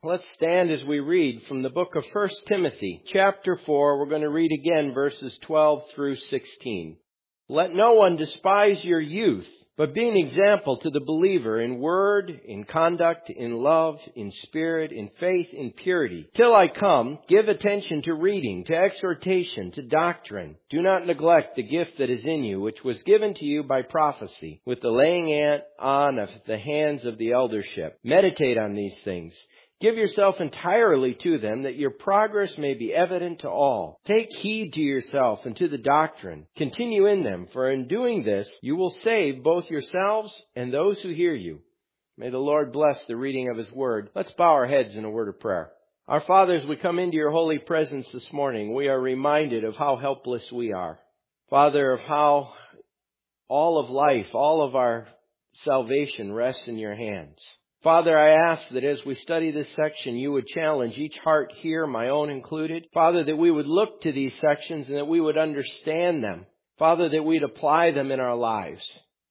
Let's stand as we read from the book of 1 Timothy, chapter 4. We're going to read again verses 12 through 16. Let no one despise your youth, but be an example to the believer in word, in conduct, in love, in spirit, in faith, in purity. Till I come, give attention to reading, to exhortation, to doctrine. Do not neglect the gift that is in you, which was given to you by prophecy, with the laying on of the hands of the eldership. Meditate on these things. Give yourself entirely to them, that your progress may be evident to all. Take heed to yourself and to the doctrine. Continue in them, for in doing this you will save both yourselves and those who hear you. May the Lord bless the reading of His Word. Let's bow our heads in a word of prayer. Our Father, as we come into your holy presence this morning, we are reminded of how helpless we are. Father, of how all of life, all of our salvation rests in your hands. Father, I ask that as we study this section, you would challenge each heart here, my own included. Father, that we would look to these sections and that we would understand them. Father, that we'd apply them in our lives.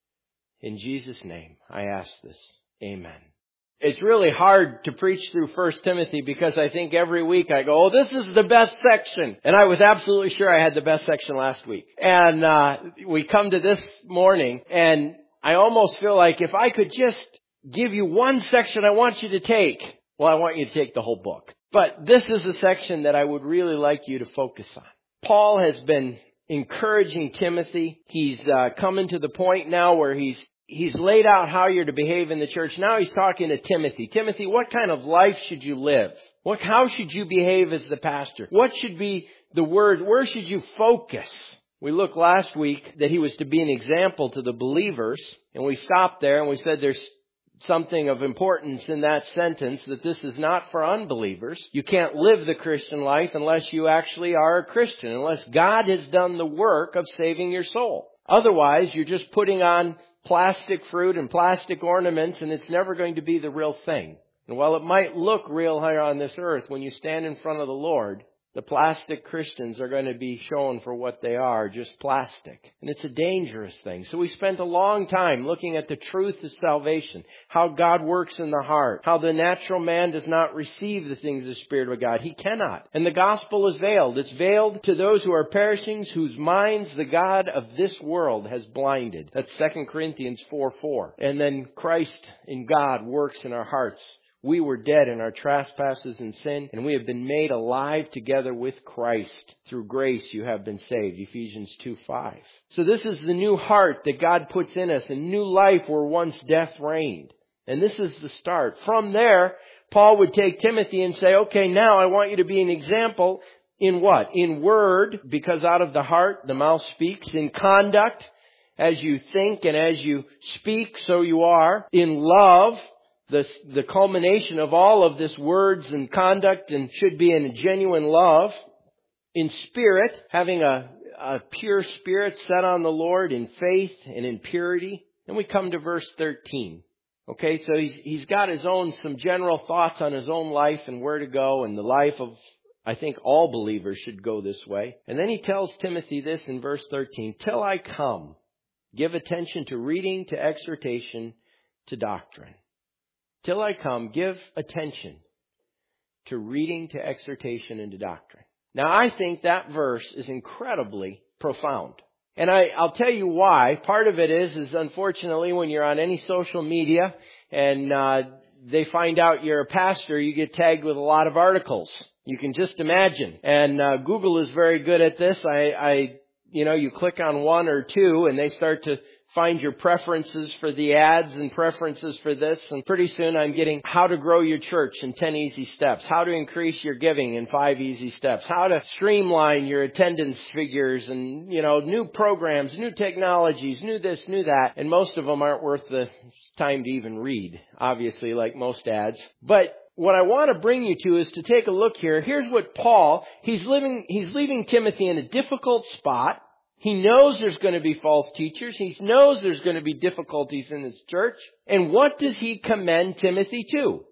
In Jesus' name, I ask this. Amen. It's really hard to preach through 1 Timothy because I think every week I go, this is the best section. And I was absolutely sure I had the best section last week. And we come to this morning and I almost feel like if I could just give you one section I want you to take. Well, I want you to take the whole book. But this is a section that I would really like you to focus on. Paul has been encouraging Timothy. He's coming to the point now where he's laid out how you're to behave in the church. Now he's talking to Timothy. Timothy, what kind of life should you live? How should you behave as the pastor? What should be the word? Where should you focus? We looked last week that he was to be an example to the believers. And we stopped there and we said there's something of importance in that sentence, that this is not for unbelievers. You can't live the Christian life unless you actually are a Christian, unless God has done the work of saving your soul. Otherwise, you're just putting on plastic fruit and plastic ornaments, and it's never going to be the real thing. And while it might look real here on this earth, when you stand in front of the Lord, the plastic Christians are going to be shown for what they are, just plastic. And it's a dangerous thing. So we spent a long time looking at the truth of salvation, how God works in the heart, how the natural man does not receive the things of the Spirit of God. He cannot. And the gospel is veiled. It's veiled to those who are perishing, whose minds the God of this world has blinded. That's 2 Corinthians 4:4. And then Christ in God works in our hearts. We were dead in our trespasses and sin, and we have been made alive together with Christ. Through grace you have been saved. Ephesians 2:5. So this is the new heart that God puts in us, a new life where once death reigned. And this is the start. From there, Paul would take Timothy and say, okay, now I want you to be an example in what? In word, because out of the heart the mouth speaks. In conduct, as you think and as you speak, so you are. In love, the culmination of all of this words and conduct and should be in a genuine love. In spirit, having a pure spirit set on the Lord in faith and in purity. And we come to verse 13. Okay, so he's got some general thoughts on his own life and where to go, and the life of, I think all believers should go this way. And then he tells Timothy this in verse 13, till I come, give attention to reading, to exhortation, to doctrine. Till I come, give attention to reading, to exhortation, and to doctrine. Now, I think that verse is incredibly profound. And I'll tell you why. Part of it is unfortunately when you're on any social media and they find out you're a pastor, you get tagged with a lot of articles. You can just imagine. And Google is very good at this. You click on one or two and they start to find your preferences for the ads and preferences for this. And pretty soon I'm getting how to grow your church in 10 easy steps, how to increase your giving in 5 easy steps, how to streamline your attendance figures and, new programs, new technologies, new this, new that. And most of them aren't worth the time to even read, obviously, like most ads. But what I want to bring you to is to take a look here. Here's what Paul, he's leaving Timothy in a difficult spot. He knows there's going to be false teachers. He knows there's going to be difficulties in his church. And what does he commend Timothy to?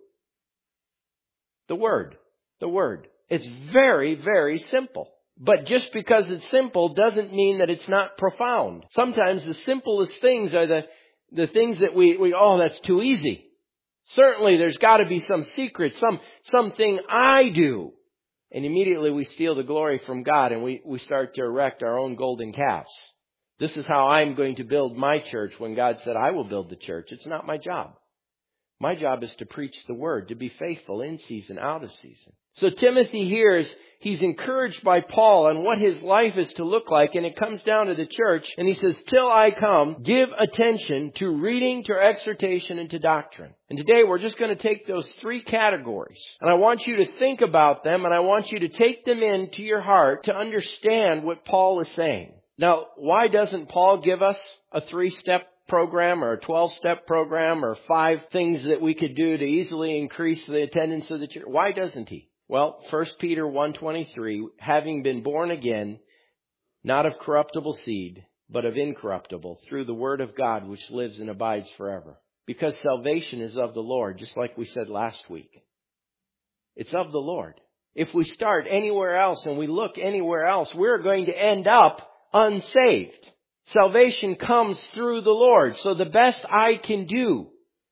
The Word. The Word. It's very, very simple. But just because it's simple doesn't mean that it's not profound. Sometimes the simplest things are the things that we that's too easy. Certainly there's got to be some secret, something I do. And immediately we steal the glory from God and we start to erect our own golden calves. This is how I'm going to build my church when God said I will build the church. It's not my job. My job is to preach the word, to be faithful in season, out of season. So Timothy here he's encouraged by Paul on what his life is to look like, and it comes down to the church, and he says, till I come, give attention to reading, to exhortation, and to doctrine. And today we're just going to take those three categories, and I want you to think about them, and I want you to take them into your heart to understand what Paul is saying. Now, why doesn't Paul give us a 3-step program or a 12-step program or 5 things that we could do to easily increase the attendance of the church? Why doesn't he? Well, 1 Peter 1:23, having been born again, not of corruptible seed, but of incorruptible, through the word of God which lives and abides forever. Because salvation is of the Lord, just like we said last week. It's of the Lord. If we start anywhere else and we look anywhere else, we're going to end up unsaved. Salvation comes through the Lord. So the best I can do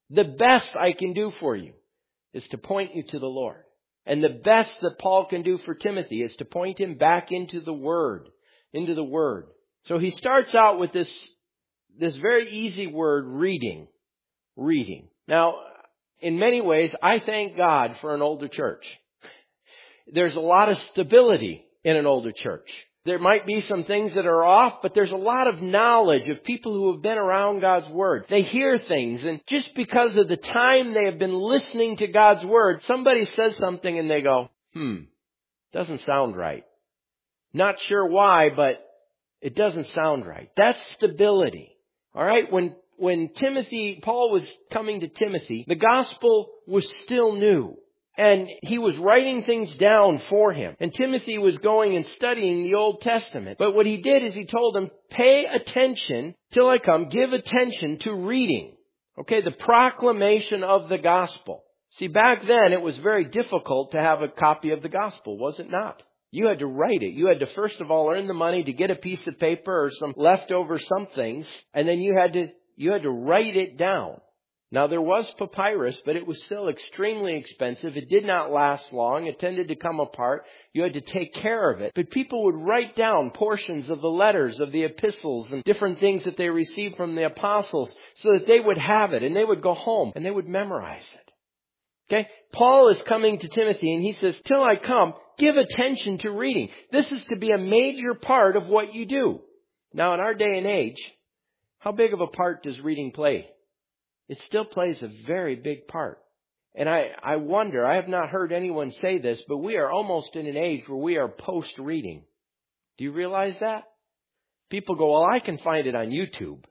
for you is to point you to the Lord. And the best that Paul can do for Timothy is to point him back into the Word. So he starts out with this very easy word, reading. Now, in many ways, I thank God for an older church. There's a lot of stability in an older church. There might be some things that are off, but there's a lot of knowledge of people who have been around God's Word. They hear things, and just because of the time they have been listening to God's Word, somebody says something and they go, doesn't sound right. Not sure why, but it doesn't sound right. That's stability. All right? When Paul was coming to Timothy, the gospel was still new. And he was writing things down for him. And Timothy was going and studying the Old Testament. But what he did is he told him, pay attention till I come. Give attention to reading. Okay, the proclamation of the gospel. See, back then it was very difficult to have a copy of the gospel, was it not? You had to write it. You had to first of all earn the money to get a piece of paper or some leftover some things. And then you had to write it down. Now, there was papyrus, but it was still extremely expensive. It did not last long. It tended to come apart. You had to take care of it. But people would write down portions of the letters, of the epistles, and different things that they received from the apostles so that they would have it, and they would go home, and they would memorize it. Okay? Paul is coming to Timothy, and he says, till I come, give attention to reading. This is to be a major part of what you do. Now, in our day and age, how big of a part does reading play? It still plays a very big part. And I wonder, I have not heard anyone say this, but we are almost in an age where we are post-reading. Do you realize that? People go, well, I can find it on YouTube.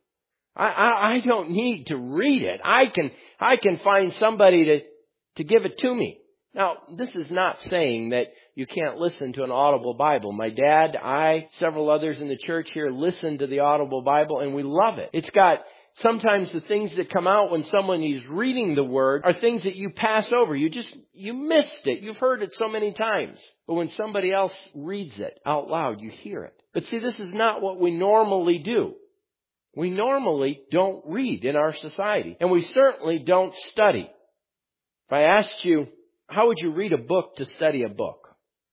I don't need to read it. I can find somebody to give it to me. Now, this is not saying that you can't listen to an audible Bible. My dad, several others in the church here listen to the audible Bible, and we love it. It's got sometimes the things that come out when someone is reading the Word are things that you pass over. You missed it. You've heard it so many times. But when somebody else reads it out loud, you hear it. But see, this is not what we normally do. We normally don't read in our society. And we certainly don't study. If I asked you, how would you read a book to study a book?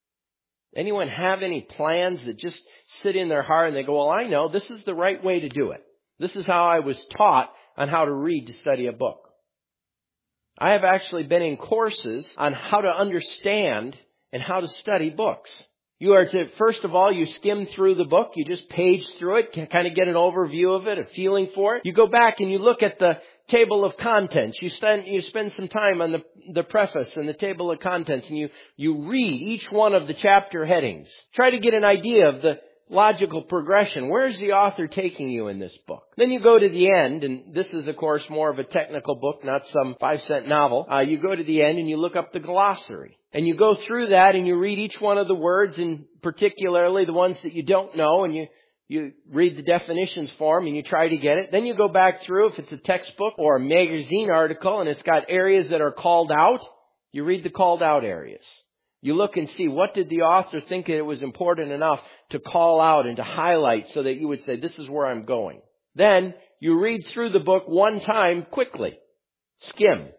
Anyone have any plans that just sit in their heart and they go, well, I know this is the right way to do it. This is how I was taught on how to read to study a book. I have actually been in courses on how to understand and how to study books. You are to, first of all, you skim through the book. You just page through it, kind of get an overview of it, a feeling for it. You go back and you look at the table of contents. You spend some time on the preface and the table of contents, and you read each one of the chapter headings. Try to get an idea of the logical progression. Where's the author taking you in this book? Then you go to the end, and this is, of course, more of a technical book, not some 5-cent novel. You go to the end and you look up the glossary. And you go through that and you read each one of the words, and particularly the ones that you don't know, and you read the definitions for them and you try to get it. Then you go back through, if it's a textbook or a magazine article and it's got areas that are called out, you read the called out areas. You look and see, what did the author think it was important enough to call out and to highlight so that you would say, this is where I'm going. Then you read through the book one time quickly. Skim.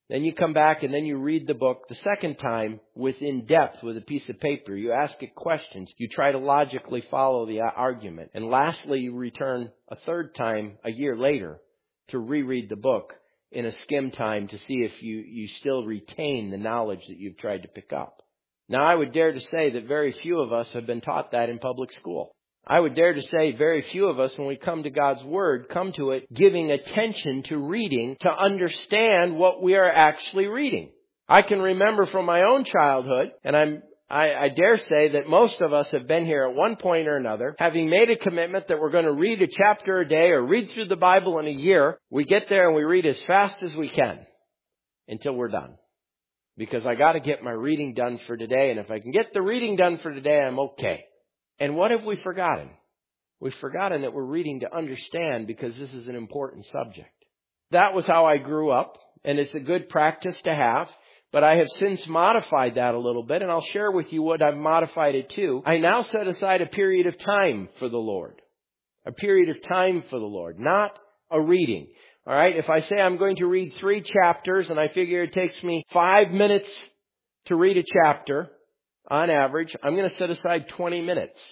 Then you come back and then you read the book the second time with in depth with a piece of paper. You ask it questions. You try to logically follow the argument. And lastly, you return a third time a year later to reread the book in a skim time to see if you still retain the knowledge that you've tried to pick up. Now, I would dare to say that very few of us have been taught that in public school. I would dare to say very few of us, when we come to God's Word, come to it giving attention to reading to understand what we are actually reading. I can remember from my own childhood, and I dare say that most of us have been here at one point or another, having made a commitment that we're going to read a chapter a day or read through the Bible in a year. We get there and we read as fast as we can until we're done. Because I got to get my reading done for today, and if I can get the reading done for today, I'm okay. And what have we forgotten? We've forgotten that we're reading to understand, because this is an important subject. That was how I grew up, and it's a good practice to have. But I have since modified that a little bit, and I'll share with you what I've modified it to. I now set aside a period of time for the Lord. A period of time for the Lord, not a reading. All right, if I say I'm going to read 3 chapters, and I figure it takes me 5 minutes to read a chapter, on average, I'm going to set aside 20 minutes.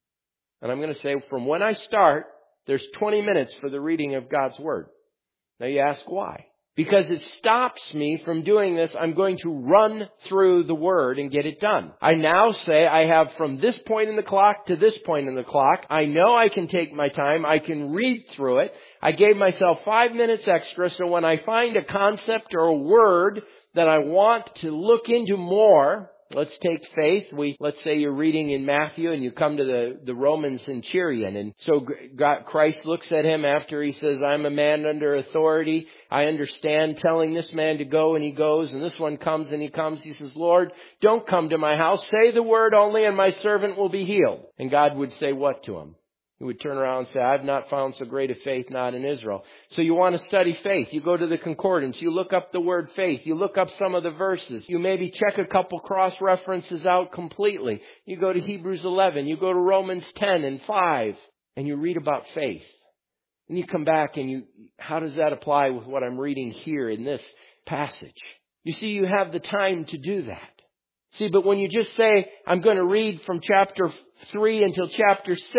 And I'm going to say from when I start, there's 20 minutes for the reading of God's Word. Now you ask why? Because it stops me from doing this. I'm going to run through the Word and get it done. I now say I have from this point in the clock to this point in the clock. I know I can take my time. I can read through it. I gave myself 5 minutes extra, so when I find a concept or a word that I want to look into more, let's take faith. Let's say you're reading in Matthew and you come to the Roman centurion. And so Christ looks at him after he says, I'm a man under authority. I understand telling this man to go, and he goes. And this one comes and he comes. He says, Lord, don't come to my house. Say the word only and my servant will be healed. And God would say what to him? He would turn around and say, I've not found so great a faith, not in Israel. So you want to study faith. You go to the concordance. You look up the word faith. You look up some of the verses. You maybe check a couple cross references out completely. You go to Hebrews 11. You go to Romans 10 and 5. And you read about faith. And you come back and how does that apply with what I'm reading here in this passage? You see, you have the time to do that. See, but when you just say, I'm going to read from chapter 3 until chapter 6,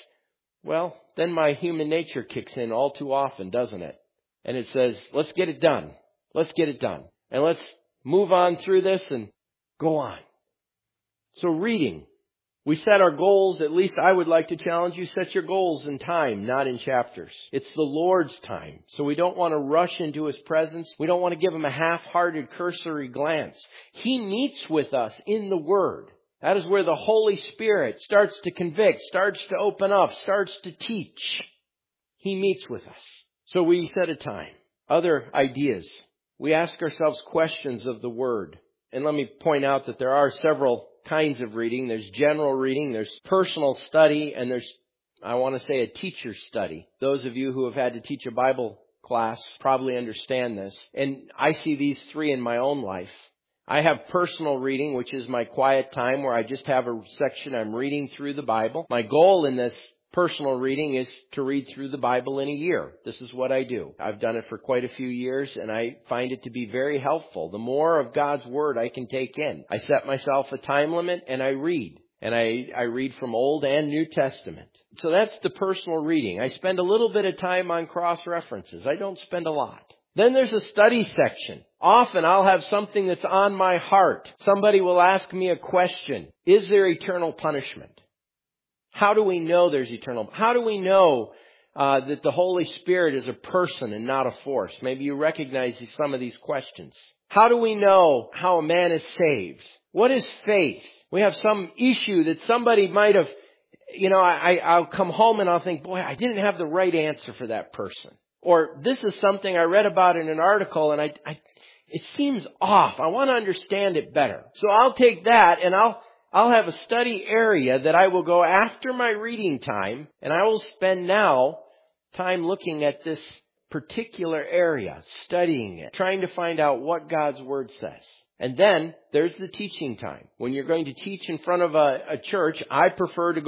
well, then my human nature kicks in all too often, doesn't it? And it says, let's get it done. Let's get it done. And let's move on through this and go on. So reading. We set our goals, at least I would like to challenge you, set your goals in time, not in chapters. It's the Lord's time. So we don't want to rush into His presence. We don't want to give Him a half-hearted cursory glance. He meets with us in the Word. That is where the Holy Spirit starts to convict, starts to open up, starts to teach. He meets with us. So we set a time. Other ideas. We ask ourselves questions of the Word. And let me point out that there are several kinds of reading. There's general reading, there's personal study, and there's, I want to say, a teacher's study. Those of you who have had to teach a Bible class probably understand this. And I see these 3 in my own life. I have personal reading, which is my quiet time where I just have a section I'm reading through the Bible. My goal in this personal reading is to read through the Bible in a year. This is what I do. I've done it for quite a few years, and I find it to be very helpful. The more of God's Word I can take in. I set myself a time limit, and I read. And I read from Old and New Testament. So that's the personal reading. I spend a little bit of time on cross-references. I don't spend a lot. Then there's a study section. Often I'll have something that's on my heart. Somebody will ask me a question. Is there eternal punishment? How do we know there's eternal? How do we know that the Holy Spirit is a person and not a force? Maybe you recognize some of these questions. How do we know how a man is saved? What is faith? We have some issue that somebody might have, I'll come home and I'll think, boy, I didn't have the right answer for that person. Or this is something I read about in an article and it seems off. I want to understand it better. So I'll take that and I'll have a study area that I will go after my reading time, and I will spend now time looking at this particular area, studying it, trying to find out what God's Word says. And then there's the teaching time. When you're going to teach in front of a church, I prefer to go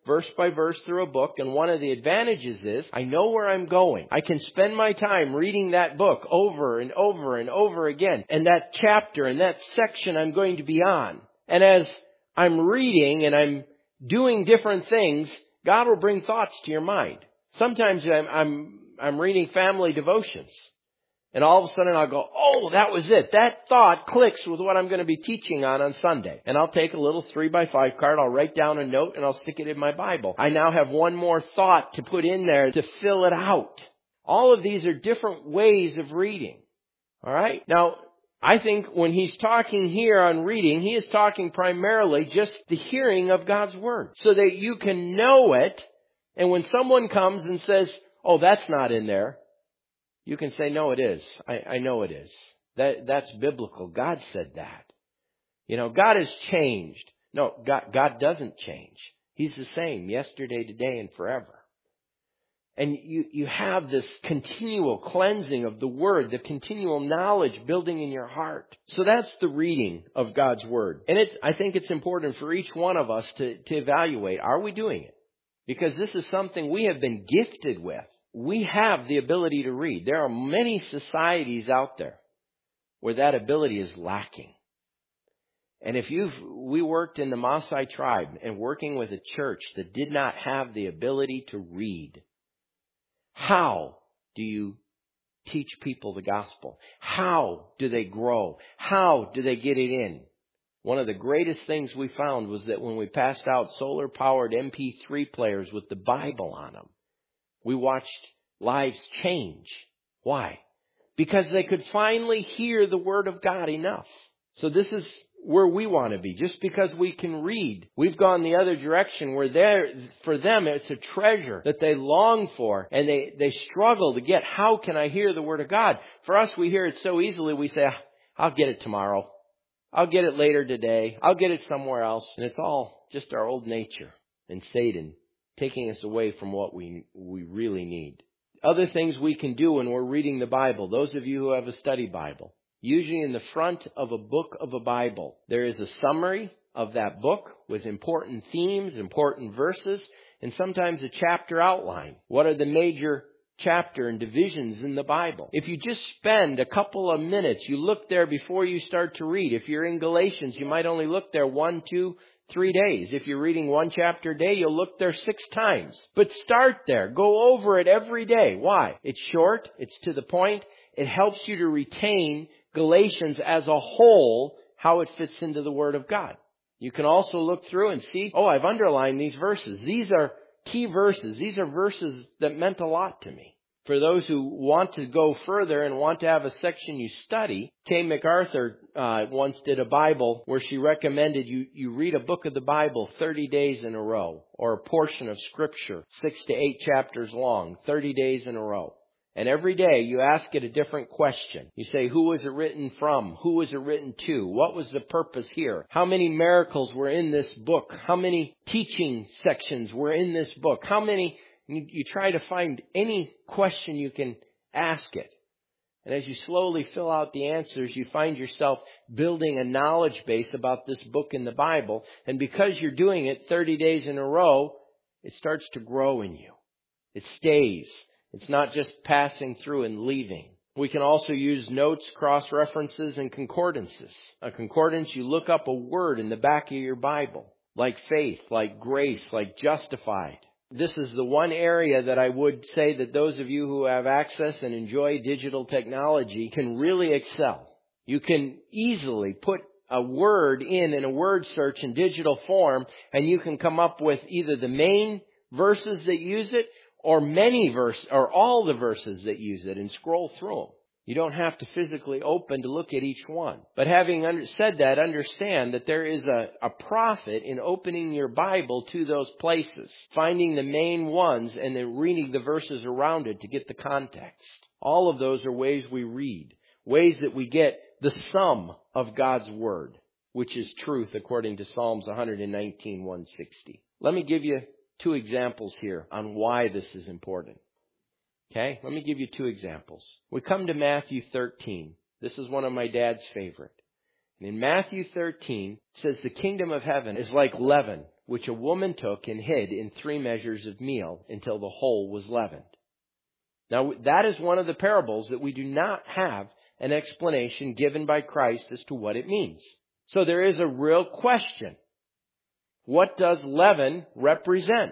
verse by verse through a book, and one of the advantages is I know where I'm going. I can spend my time reading that book over and over and over again, and that chapter and that section I'm going to be on. And as I'm reading and I'm doing different things, God will bring thoughts to your mind. Sometimes I'm reading family devotions, and all of a sudden I'll go, oh, that was it. That thought clicks with what I'm going to be teaching on Sunday. And I'll take a little 3x5 card, I'll write down a note, and I'll stick it in my Bible. I now have one more thought to put in there to fill it out. All of these are different ways of reading. All right? Now, I think when he's talking here on reading, he is talking primarily just the hearing of God's Word, so that you can know it. And when someone comes and says, oh, that's not in there, you can say, no, it is. I know it is. That's biblical. God said that. You know, God has changed. No, God doesn't change. He's the same yesterday, today, and forever. And you have this continual cleansing of the Word, the continual knowledge building in your heart. So that's the reading of God's Word. And I think it's important for each one of us to evaluate, are we doing it? Because this is something we have been gifted with. We have the ability to read. There are many societies out there where that ability is lacking. And we worked in the Maasai tribe and working with a church that did not have the ability to read. How do you teach people the gospel? How do they grow? How do they get it in? One of the greatest things we found was that when we passed out solar-powered MP3 players with the Bible on them, we watched lives change. Why? Because they could finally hear the Word of God enough. So this is where we want to be. Just because we can read, we've gone the other direction where for them it's a treasure that they long for, and they struggle to get, how can I hear the Word of God? For us, we hear it so easily, we say, I'll get it tomorrow. I'll get it later today. I'll get it somewhere else. And it's all just our old nature and Satan taking us away from what we really need. Other things we can do when we're reading the Bible, those of you who have a study Bible, usually in the front of a book of a Bible, there is a summary of that book with important themes, important verses, and sometimes a chapter outline. What are the major chapter and divisions in the Bible? If you just spend a couple of minutes, you look there before you start to read. If you're in Galatians, you might only look there 1, 2, 3 days. If you're reading one chapter a day, you'll look there 6 times. But start there. Go over it every day. Why? It's short. It's to the point. It helps you to retain Galatians as a whole, how it fits into the Word of God. You can also look through and see, oh, I've underlined these verses. These are key verses. These are verses that meant a lot to me. For those who want to go further and want to have a section you study, Kay MacArthur once did a Bible where she recommended you read a book of the Bible 30 days in a row, or a portion of Scripture, 6 to 8 chapters long, 30 days in a row. And every day you ask it a different question. You say, who was it written from? Who was it written to? What was the purpose here? How many miracles were in this book? How many teaching sections were in this book? How many? You try to find any question you can ask it. And as you slowly fill out the answers, you find yourself building a knowledge base about this book in the Bible. And because you're doing it 30 days in a row, it starts to grow in you. It stays. It's not just passing through and leaving. We can also use notes, cross-references, and concordances. A concordance, you look up a word in the back of your Bible, like faith, like grace, like justified. This is the one area that I would say that those of you who have access and enjoy digital technology can really excel. You can easily put a word in a word search in digital form, and you can come up with either the main verses that use it, or many verses, or all the verses that use it, and scroll through them. You don't have to physically open to look at each one. But having said that, understand that there is a profit in opening your Bible to those places, finding the main ones, and then reading the verses around it to get the context. All of those are ways we read, ways that we get the sum of God's Word, which is truth according to Psalms 119, 160. Let me give you 2 examples here on why this is important. Okay, let me give you 2 examples. We come to Matthew 13. This is one of my dad's favorite. In Matthew 13, it says, the kingdom of heaven is like leaven, which a woman took and hid in 3 measures of meal until the whole was leavened. Now, that is one of the parables that we do not have an explanation given by Christ as to what it means. So there is a real question. What does leaven represent?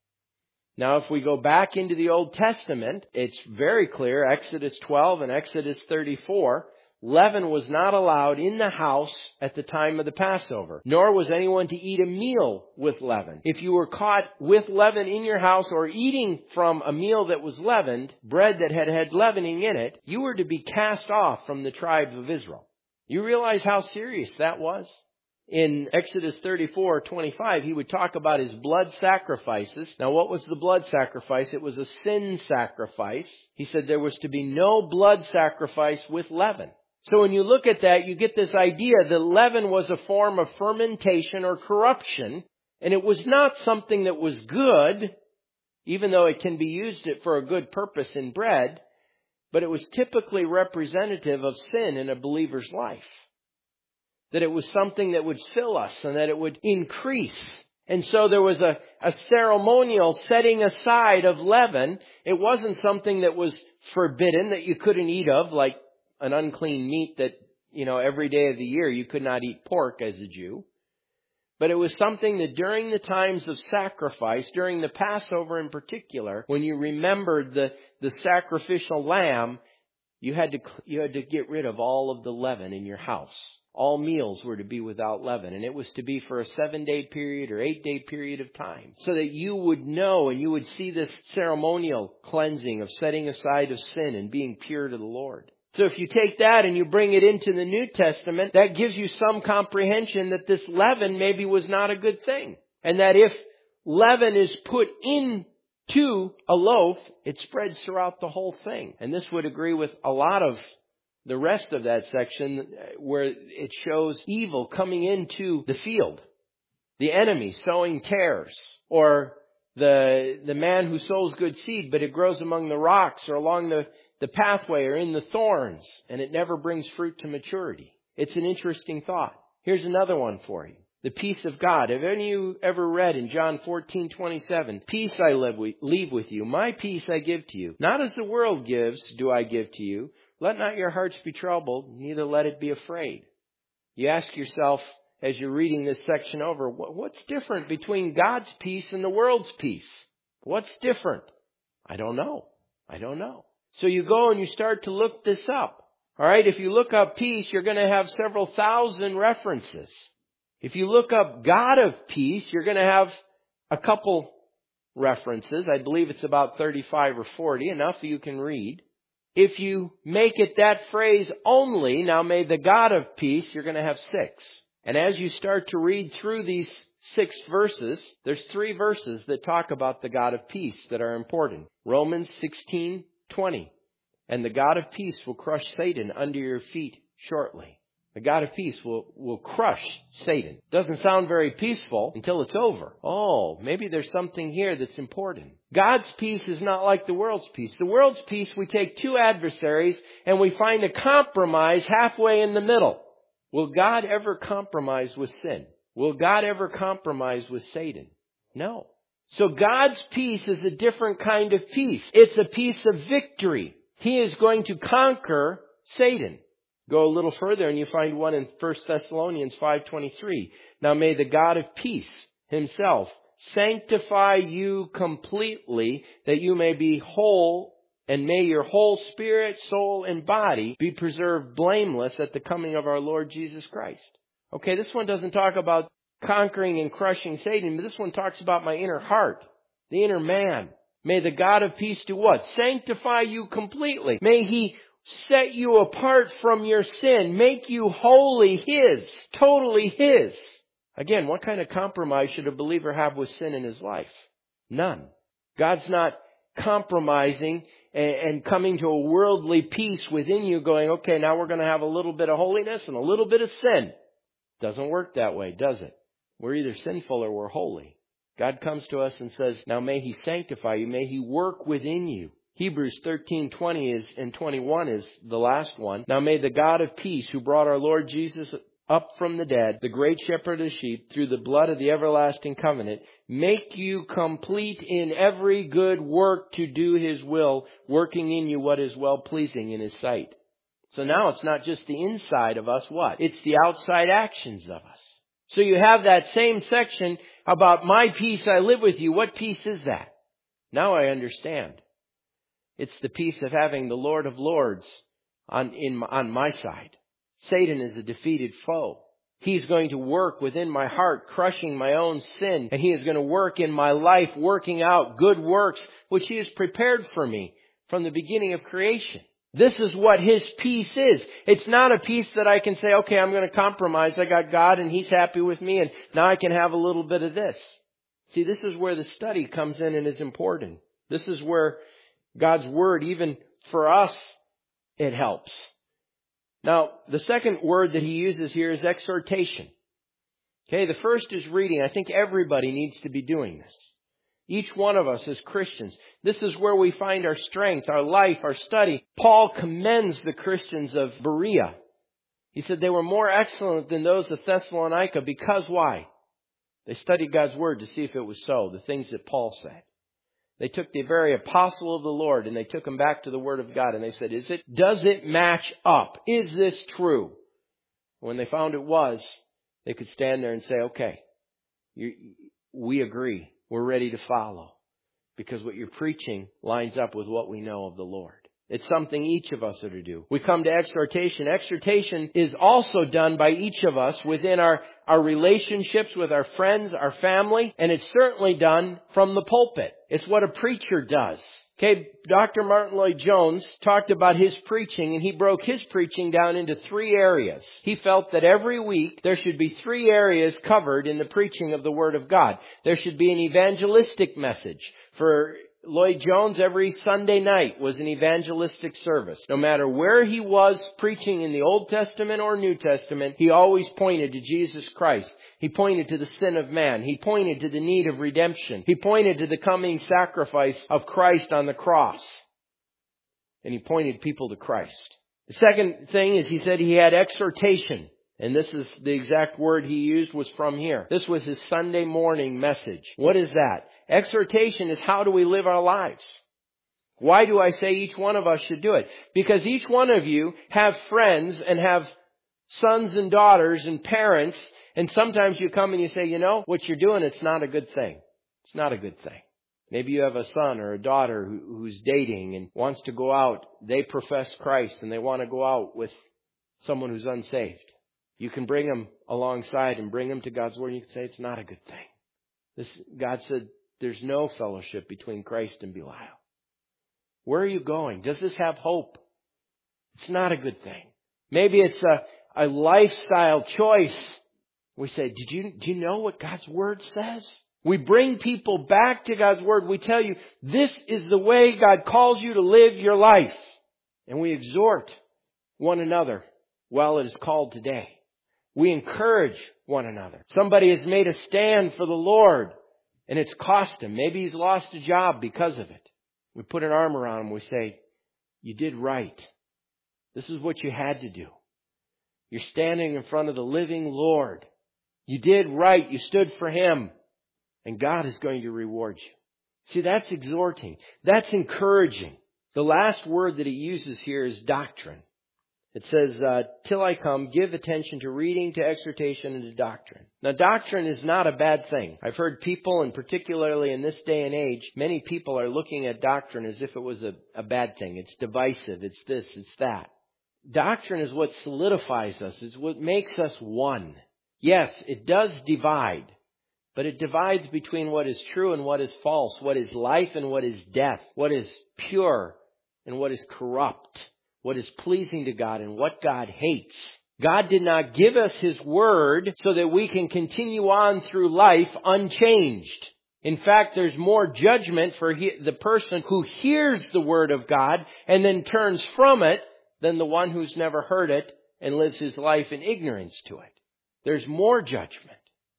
Now, if we go back into the Old Testament, it's very clear, Exodus 12 and Exodus 34, leaven was not allowed in the house at the time of the Passover, nor was anyone to eat a meal with leaven. If you were caught with leaven in your house or eating from a meal that was leavened, bread that had leavening in it, you were to be cast off from the tribes of Israel. You realize how serious that was? In Exodus 34:25, he would talk about his blood sacrifices. Now, what was the blood sacrifice? It was a sin sacrifice. He said there was to be no blood sacrifice with leaven. So when you look at that, you get this idea that leaven was a form of fermentation or corruption, and it was not something that was good, even though it can be used for a good purpose in bread, but it was typically representative of sin in a believer's life. That it was something that would fill us and that it would increase. And so there was a ceremonial setting aside of leaven. It wasn't something that was forbidden, that you couldn't eat of, like an unclean meat that, every day of the year you could not eat pork as a Jew. But it was something that during the times of sacrifice, during the Passover in particular, when you remembered the sacrificial lamb, you had to get rid of all of the leaven in your house. All meals were to be without leaven, and it was to be for a 7-day period or 8-day period of time, so that you would know and you would see this ceremonial cleansing of setting aside of sin and being pure to the Lord. So if you take that and you bring it into the New Testament, that gives you some comprehension that this leaven maybe was not a good thing. And that if leaven is put into a loaf, it spreads throughout the whole thing. And this would agree with a lot of the rest of that section where it shows evil coming into the field. The enemy sowing tares, or the man who sows good seed, but it grows among the rocks or along the pathway or in the thorns, and it never brings fruit to maturity. It's an interesting thought. Here's another one for you. The peace of God. Have any of you ever read in John 14:27, peace I leave with you, my peace I give to you. Not as the world gives, do I give to you. Let not your hearts be troubled, neither let it be afraid. You ask yourself, as you're reading this section over, what's different between God's peace and the world's peace? What's different? I don't know. So you go and you start to look this up. All right, if you look up peace, you're going to have several thousand references. If you look up God of peace, you're going to have a couple references. I believe it's about 35 or 40, enough you can read. If you make it that phrase only, now may the God of peace, you're going to have 6. And as you start to read through these 6 verses, there's 3 verses that talk about the God of peace that are important. Romans 16:20. And the God of peace will crush Satan under your feet shortly. The God of peace will crush Satan. Doesn't sound very peaceful until it's over. Oh, maybe there's something here that's important. God's peace is not like the world's peace. The world's peace, we take 2 adversaries and we find a compromise halfway in the middle. Will God ever compromise with sin? Will God ever compromise with Satan? No. So God's peace is a different kind of peace. It's a peace of victory. He is going to conquer Satan. Go a little further and you find one in 1 Thessalonians 5:23. Now may the God of peace himself sanctify you completely, that you may be whole, and may your whole spirit, soul, and body be preserved blameless at the coming of our Lord Jesus Christ. Okay, this one doesn't talk about conquering and crushing Satan, but this one talks about my inner heart, the inner man. May the God of peace do what? Sanctify you completely. May He set you apart from your sin. Make you wholly His. Totally His. Again, what kind of compromise should a believer have with sin in his life? None. God's not compromising and coming to a worldly peace within you going, okay, now we're going to have a little bit of holiness and a little bit of sin. Doesn't work that way, does it? We're either sinful or we're holy. God comes to us and says, now may He sanctify you. May He work within you. Hebrews 13:20 and 21 is the last one. Now may the God of peace, who brought our Lord Jesus up from the dead, the great shepherd of sheep, through the blood of the everlasting covenant, make you complete in every good work to do His will, working in you what is well-pleasing in His sight. So now it's not just the inside of us, what? It's the outside actions of us. So you have that same section about my peace I live with you. What peace is that? Now I understand. It's the peace of having the Lord of Lords on my side. Satan is a defeated foe. He's going to work within my heart, crushing my own sin. And he is going to work in my life, working out good works, which He has prepared for me from the beginning of creation. This is what His peace is. It's not a peace that I can say, okay, I'm going to compromise. I got God and He's happy with me and now I can have a little bit of this. See, this is where the study comes in and is important. This is where God's Word, even for us, it helps. Now, the second word that He uses here is exhortation. Okay, the first is reading. I think everybody needs to be doing this. Each one of us as Christians. This is where we find our strength, our life, our study. Paul commends the Christians of Berea. He said they were more excellent than those of Thessalonica because why? They studied God's Word to see if it was so, the things that Paul said. They took the very apostle of the Lord and they took him back to the Word of God and they said, does it match up? Is this true? When they found it was, they could stand there and say, okay, we agree. We're ready to follow because what you're preaching lines up with what we know of the Lord. It's something each of us are to do. We come to exhortation. Exhortation is also done by each of us within our relationships with our friends, our family, and it's certainly done from the pulpit. It's what a preacher does. Okay, Dr. Martin Lloyd-Jones talked about his preaching, and he broke his preaching down into 3 areas. He felt that every week there should be 3 areas covered in the preaching of the Word of God. There should be an evangelistic message. For Lloyd-Jones, every Sunday night was an evangelistic service. No matter where he was preaching in the Old Testament or New Testament, he always pointed to Jesus Christ. He pointed to the sin of man. He pointed to the need of redemption. He pointed to the coming sacrifice of Christ on the cross. And he pointed people to Christ. The second thing is he said he had exhortation. And this is the exact word he used was from here. This was his Sunday morning message. What is that? Exhortation is how do we live our lives? Why do I say each one of us should do it? Because each one of you have friends and have sons and daughters and parents. And sometimes you come and you say, what you're doing, it's not a good thing. It's not a good thing. Maybe you have a son or a daughter who's dating and wants to go out. They profess Christ and they want to go out with someone who's unsaved. You can bring them alongside and bring them to God's Word and you can say it's not a good thing. God said there's no fellowship between Christ and Belial. Where are you going? Does this have hope? It's not a good thing. Maybe it's a lifestyle choice. We say, do you know what God's Word says? We bring people back to God's Word. We tell you, this is the way God calls you to live your life. And we exhort one another while it is called today. We encourage one another. Somebody has made a stand for the Lord and it's cost him. Maybe he's lost a job because of it. We put an arm around him. We say, you did right. This is what you had to do. You're standing in front of the living Lord. You did right. You stood for Him. And God is going to reward you. See, that's exhorting. That's encouraging. The last word that He uses here is doctrine. It says, till I come, give attention to reading, to exhortation, and to doctrine. Now, doctrine is not a bad thing. I've heard people, and particularly in this day and age, many people are looking at doctrine as if it was a bad thing. It's divisive. It's this, it's that. Doctrine is what solidifies us. It's what makes us one. Yes, it does divide. But it divides between what is true and what is false, what is life and what is death, what is pure and what is corrupt, what is pleasing to God and what God hates. God did not give us His Word so that we can continue on through life unchanged. In fact, there's more judgment for the person who hears the Word of God and then turns from it than the one who's never heard it and lives his life in ignorance to it. There's more judgment.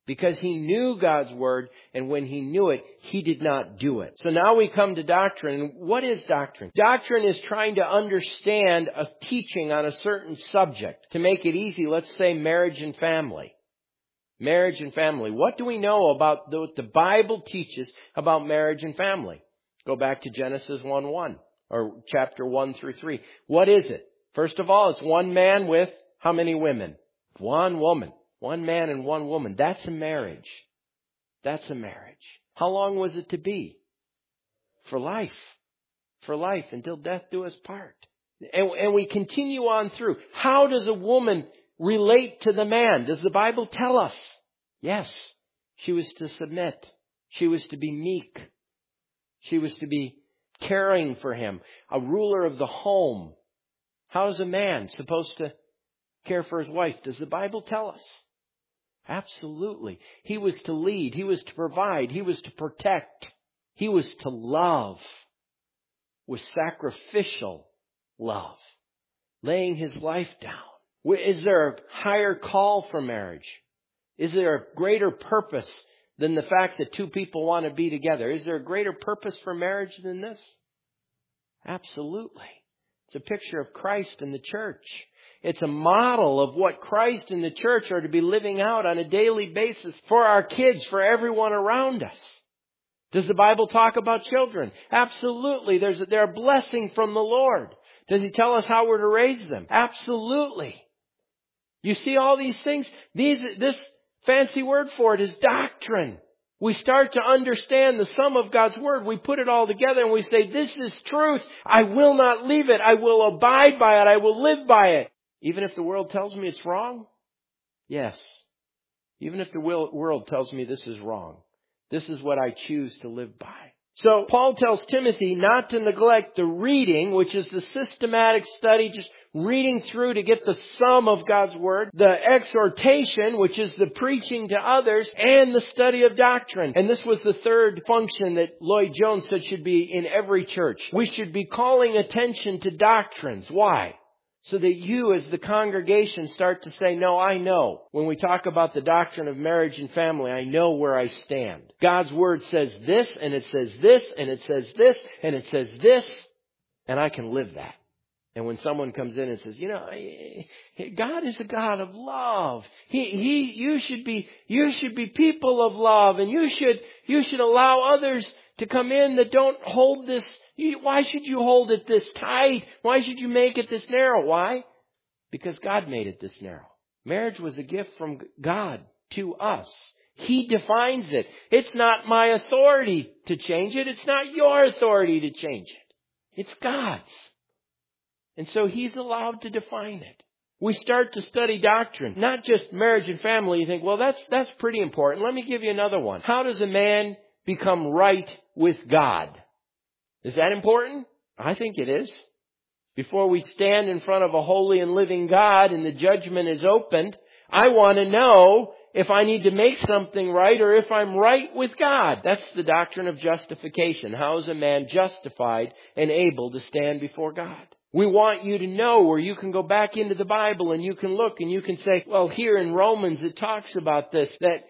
because he knew God's Word, and when he knew it, he did not do it. So now we come to doctrine. What is doctrine? Doctrine is trying to understand a teaching on a certain subject. To make it easy, let's say marriage and family. Marriage and family. What do we know about what the Bible teaches about marriage and family? Go back to Genesis 1:1 or chapter 1 through 3. What is it? First of all, it's one man with how many women? One woman. One man and one woman. That's a marriage. That's a marriage. How long was it to be? For life. For life, until death do us part. And we continue on through. How does a woman relate to the man? Does the Bible tell us? Yes. She was to submit. She was to be meek. She was to be caring for him. A ruler of the home. How is a man supposed to care for his wife? Does the Bible tell us? Absolutely. He was to lead. He was to provide. He was to protect. He was to love with sacrificial love, laying his life down. Is there a higher call for marriage? Is there a greater purpose than the fact that two people want to be together? Is there a greater purpose for marriage than this? Absolutely. It's a picture of Christ and the church. It's a model of what Christ and the church are to be living out on a daily basis for our kids, for everyone around us. Does the Bible talk about children? Absolutely. They're a blessing from the Lord. Does he tell us how we're to raise them? Absolutely. You see all these things? This fancy word for it is doctrine. We start to understand the sum of God's Word. We put it all together and we say, this is truth. I will not leave it. I will abide by it. I will live by it. Even if the world tells me it's wrong? Yes. Even if the world tells me this is wrong. This is what I choose to live by. So Paul tells Timothy not to neglect the reading, which is the systematic study, just reading through to get the sum of God's Word, the exhortation, which is the preaching to others, and the study of doctrine. And this was the third function that Lloyd Jones said should be in every church. We should be calling attention to doctrines. Why? So that you as the congregation start to say, no, I know. When we talk about the doctrine of marriage and family, I know where I stand. God's Word says this, and it says this, and it says this, and it says this, and I can live that. And when someone comes in and says, God is a God of love. You should be people of love, and you should allow others to come in that don't hold this. Why should you hold it this tight? Why should you make it this narrow? Why? Because God made it this narrow. Marriage was a gift from God to us. He defines it. It's not my authority to change it. It's not your authority to change it. It's God's. And so He's allowed to define it. We start to study doctrine, not just marriage and family. You think, well, that's pretty important. Let me give you another one. How does a man become right with God? Is that important? I think it is. Before we stand in front of a holy and living God and the judgment is opened, I want to know if I need to make something right or if I'm right with God. That's the doctrine of justification. How is a man justified and able to stand before God? We want you to know where you can go back into the Bible and you can look and you can say, well, here in Romans it talks about this, that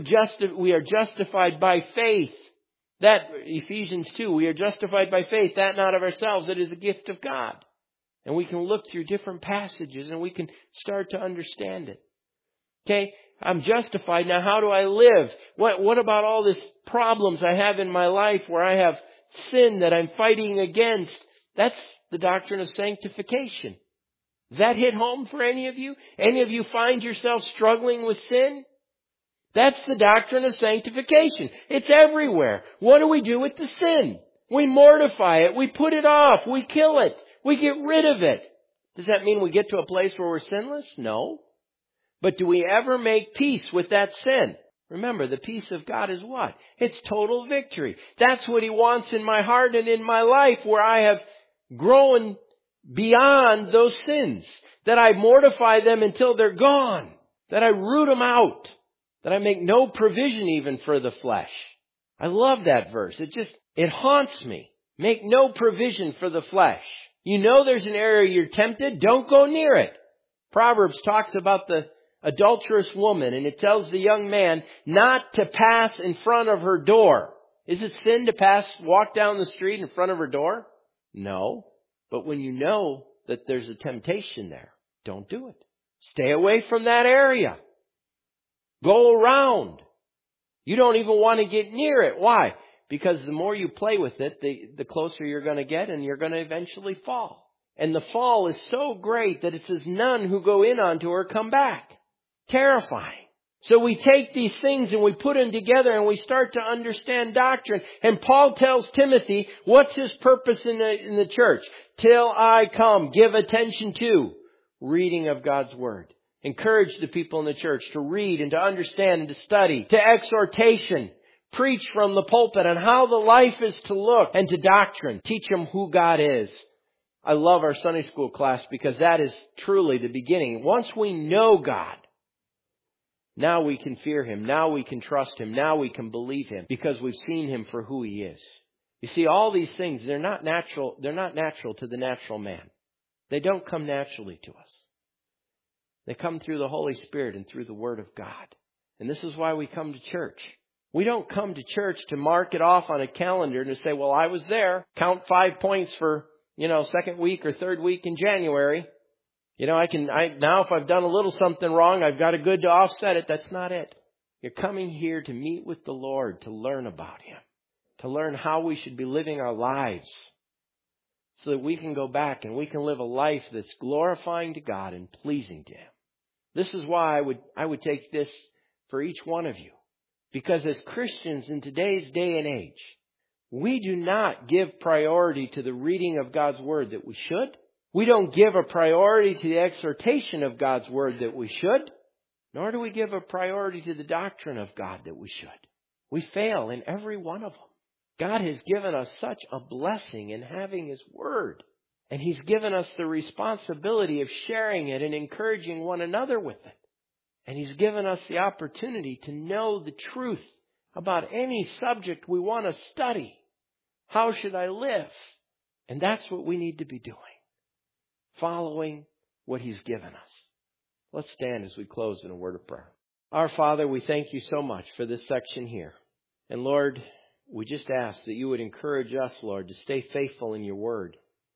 we are justified by faith. That, Ephesians 2, we are justified by faith, that not of ourselves, it is a gift of God. And we can look through different passages and we can start to understand it. Okay, I'm justified, now how do I live? What about all these problems I have in my life where I have sin that I'm fighting against? That's the doctrine of sanctification. Does that hit home for any of you? Any of you find yourself struggling with sin? That's the doctrine of sanctification. It's everywhere. What do we do with the sin? We mortify it. We put it off. We kill it. We get rid of it. Does that mean we get to a place where we're sinless? No. But do we ever make peace with that sin? Remember, the peace of God is what? It's total victory. That's what He wants in my heart and in my life, where I have grown beyond those sins. That I mortify them until they're gone. That I root them out. That I make no provision even for the flesh. I love that verse. It haunts me. Make no provision for the flesh. You know there's an area you're tempted. Don't go near it. Proverbs talks about the adulterous woman, and it tells the young man not to pass in front of her door. Is it sin to walk down the street in front of her door? No. But when you know that there's a temptation there, don't do it. Stay away from that area. Go around. You don't even want to get near it. Why? Because the more you play with it, the closer you're going to get, and you're going to eventually fall. And the fall is so great that it says none who go in onto her come back. Terrifying. So we take these things and we put them together and we start to understand doctrine. And Paul tells Timothy, what's his purpose in the church? Till I come, give attention to reading of God's Word. Encourage the people in the church to read and to understand and to study. To exhortation. Preach from the pulpit on how the life is to look. And to doctrine. Teach them who God is. I love our Sunday school class because that is truly the beginning. Once we know God, now we can fear Him. Now we can trust Him. Now we can believe Him because we've seen Him for who He is. You see, all these things, they're not natural to the natural man. They don't come naturally to us. They come through the Holy Spirit and through the Word of God. And this is why we come to church. We don't come to church to mark it off on a calendar and to say, well, I was there. Count 5 points for, second week or third week in January. Now if I've done a little something wrong, I've got a good to offset it. That's not it. You're coming here to meet with the Lord, to learn about Him, to learn how we should be living our lives so that we can go back and we can live a life that's glorifying to God and pleasing to Him. This is why I would take this for each one of you. Because as Christians in today's day and age, we do not give priority to the reading of God's Word that we should. We don't give a priority to the exhortation of God's Word that we should. Nor do we give a priority to the doctrine of God that we should. We fail in every one of them. God has given us such a blessing in having His Word. And He's given us the responsibility of sharing it and encouraging one another with it. And He's given us the opportunity to know the truth about any subject we want to study. How should I live? And that's what we need to be doing. Following what He's given us. Let's stand as we close in a word of prayer. Our Father, we thank You so much for this section here. And Lord, we just ask that You would encourage us, Lord, to stay faithful in Your Word.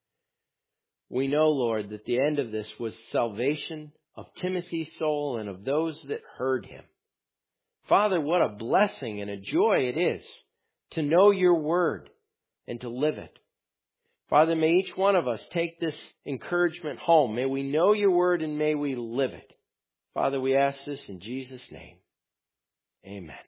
We know, Lord, that the end of this was salvation of Timothy's soul and of those that heard him. Father, what a blessing and a joy it is to know Your Word and to live it. Father, may each one of us take this encouragement home. May we know Your Word and may we live it. Father, we ask this in Jesus' name. Amen.